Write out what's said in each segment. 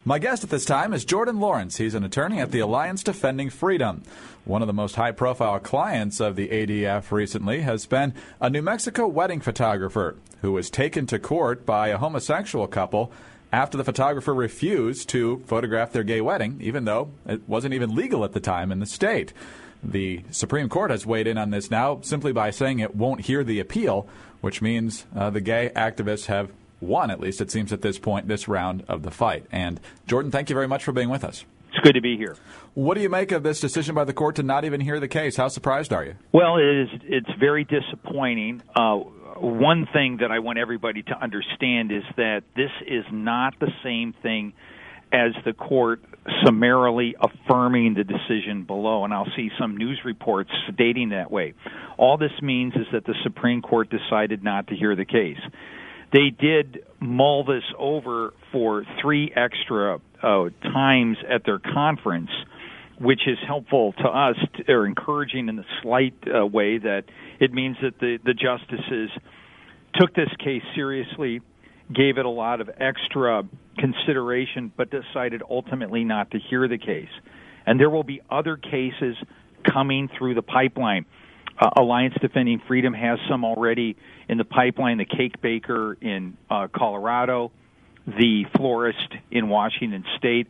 My guest at this time is Jordan Lawrence. He's an attorney at the Alliance Defending Freedom. One of the most high-profile clients of the ADF recently has been a New Mexico wedding photographer who was taken to court by a homosexual couple after the photographer refused to photograph their gay wedding, even though it wasn't even legal at the time in the state. The Supreme Court has weighed in on this now simply by saying it won't hear the appeal, which means the gay activists have won, at least it seems at this point, this round of the fight. And Jordan, thank you very much for being with us. It's good to be here. What do you make of this decision by the court to not even hear the case? How surprised are you? Well, it's very disappointing. One thing that I want everybody to understand is that this is not the same thing as the court summarily affirming the decision below, and I'll see some news reports stating that way. All this means is that the Supreme Court decided not to hear the case. They did mull this over for 3 extra times at their conference, which is helpful to us, or encouraging in the slight way that it means that the justices took this case seriously, gave it a lot of extra consideration, but decided ultimately not to hear the case. And there will be other cases coming through the pipeline. Alliance Defending Freedom has some already in the pipeline, the cake baker in Colorado, the florist in Washington State,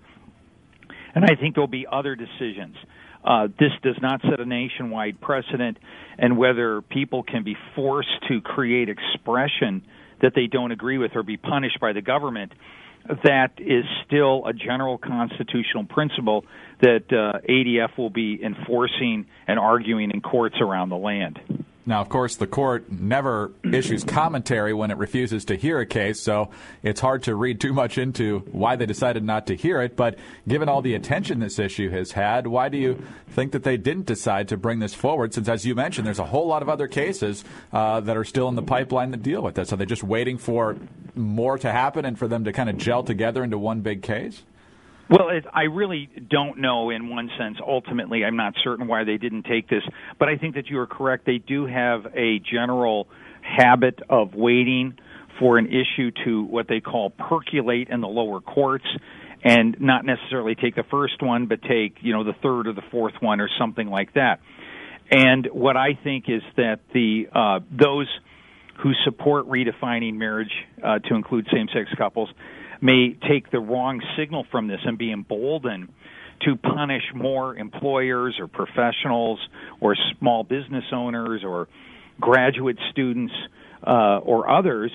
and I think there'll be other decisions. This does not set a nationwide precedent, and whether people can be forced to create expression that they don't agree with or be punished by the government, that is still a general constitutional principle that ADF will be enforcing and arguing in courts around the land. Now, of course, the court never issues commentary when it refuses to hear a case, so it's hard to read too much into why they decided not to hear it. But given all the attention this issue has had, why do you think that they didn't decide to bring this forward, since, as you mentioned, there's a whole lot of other cases that are still in the pipeline that deal with this? Are they just waiting for more to happen and for them to kind of gel together into one big case? Well, I really don't know in one sense. Ultimately, I'm not certain why they didn't take this, but I think that you are correct. They do have a general habit of waiting for an issue to what they call percolate in the lower courts and not necessarily take the first one, but take, the third or the fourth one or something like that. And what I think is that those who support redefining marriage to include same-sex couples may take the wrong signal from this and be emboldened to punish more employers or professionals or small business owners or graduate students or others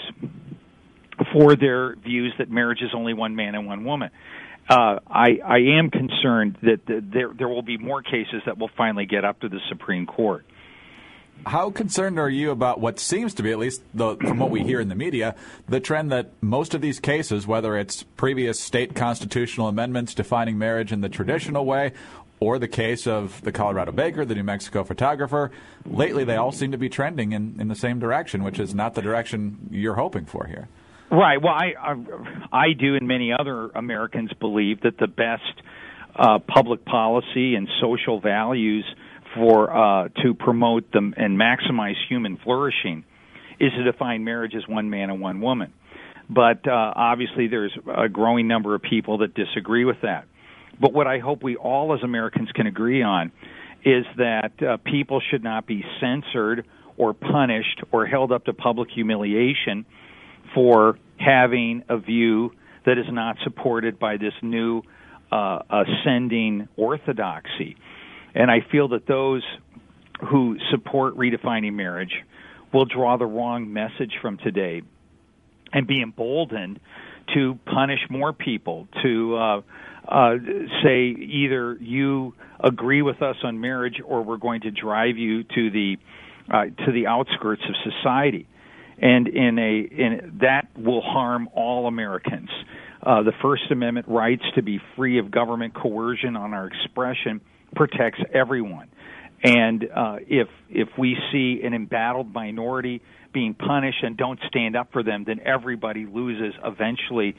for their views that marriage is only one man and one woman. I am concerned that there will be more cases that will finally get up to the Supreme Court. How concerned are you about what seems to be, at least from what we hear in the media, the trend that most of these cases, whether it's previous state constitutional amendments defining marriage in the traditional way or the case of the Colorado baker, the New Mexico photographer, lately they all seem to be trending in the same direction, which is not the direction you're hoping for here? Right. Well, I do, and many other Americans believe that the best public policy and social values to promote them and maximize human flourishing is to define marriage as one man and one woman. But obviously there's a growing number of people that disagree with that. But what I hope we all as Americans can agree on is that people should not be censored or punished or held up to public humiliation for having a view that is not supported by this new ascending orthodoxy. And I feel that those who support redefining marriage will draw the wrong message from today and be emboldened to punish more people, to say either you agree with us on marriage or we're going to drive you to the outskirts of society. And that will harm all Americans. The First Amendment rights to be free of government coercion on our expression protects everyone. And if we see an embattled minority being punished and don't stand up for them, then everybody loses eventually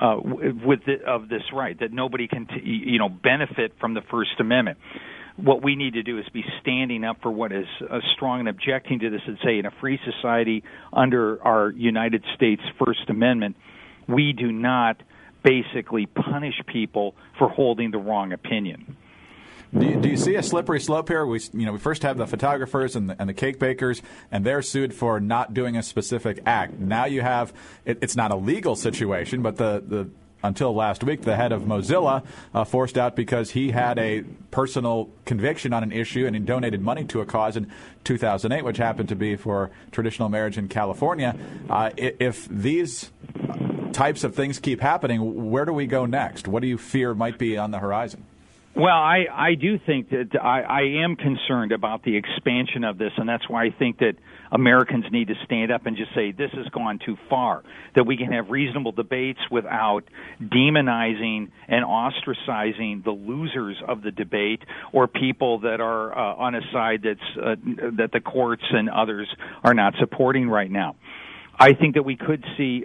of this right, that nobody can benefit from the First Amendment. What we need to do is be standing up for what is strong and objecting to this and say in a free society under our United States First Amendment, we do not basically punish people for holding the wrong opinion. Do you see a slippery slope here? We first have the photographers and the cake bakers, and they're sued for not doing a specific act. Now you have it's not a legal situation, but the until last week, the head of Mozilla forced out because he had a personal conviction on an issue and he donated money to a cause in 2008, which happened to be for traditional marriage in California. If these types of things keep happening, where do we go next? What do you fear might be on the horizon? Well, I do think that I am concerned about the expansion of this, and that's why I think that Americans need to stand up and just say this has gone too far, that we can have reasonable debates without demonizing and ostracizing the losers of the debate or people that are on a side that the courts and others are not supporting right now. I think that we could see,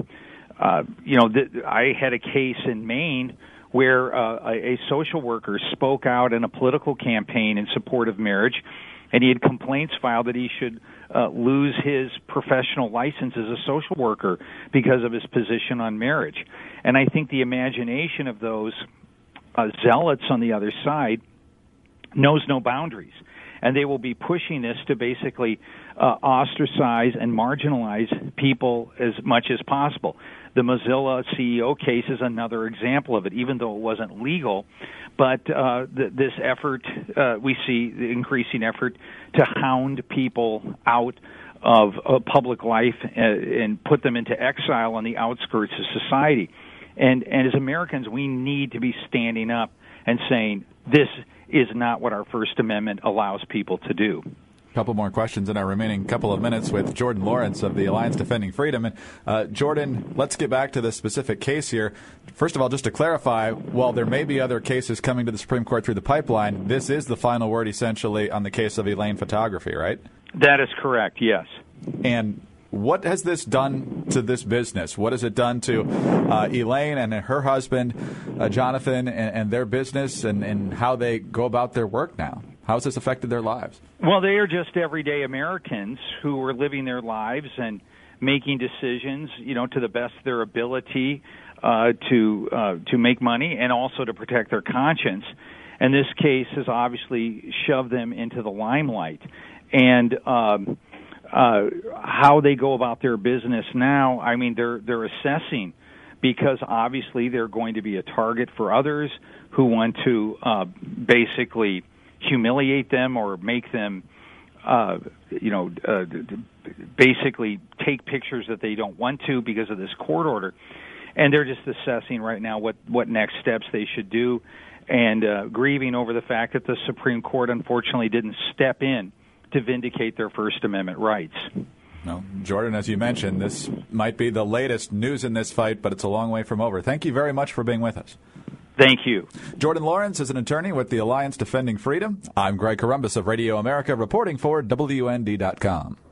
I had a case in Maine where a social worker spoke out in a political campaign in support of marriage, and he had complaints filed that he should lose his professional license as a social worker because of his position on marriage. And I think the imagination of those zealots on the other side knows no boundaries. And they will be pushing this to basically ostracize and marginalize people as much as possible. The Mozilla CEO case is another example of it, even though it wasn't legal. But this effort, we see the increasing effort to hound people out of public life and put them into exile on the outskirts of society. And as Americans, we need to be standing up and saying this is not what our First Amendment allows people to do. A couple more questions in our remaining couple of minutes with Jordan Lawrence of the Alliance Defending Freedom. And Jordan, let's get back to the specific case here. First of all, just to clarify, while there may be other cases coming to the Supreme Court through the pipeline, this is the final word essentially on the case of Elaine Photography, right? That is correct, yes. And what has this done to this business? What has it done to Elaine and her husband, Jonathan, and their business and how they go about their work now? How has this affected their lives? Well, they are just everyday Americans who are living their lives and making decisions, to the best of their ability to make money and also to protect their conscience. And this case has obviously shoved them into the limelight. And how they go about their business now, I mean, they're assessing because obviously they're going to be a target for others who want to basically humiliate them or make them, basically take pictures that they don't want to because of this court order. And they're just assessing right now what next steps they should do and grieving over the fact that the Supreme Court unfortunately didn't step in to vindicate their First Amendment rights. No, Jordan, as you mentioned, this might be the latest news in this fight, but it's a long way from over. Thank you very much for being with us. Thank you. Jordan Lawrence is an attorney with the Alliance Defending Freedom. I'm Greg Corombos of Radio America, reporting for WND.com.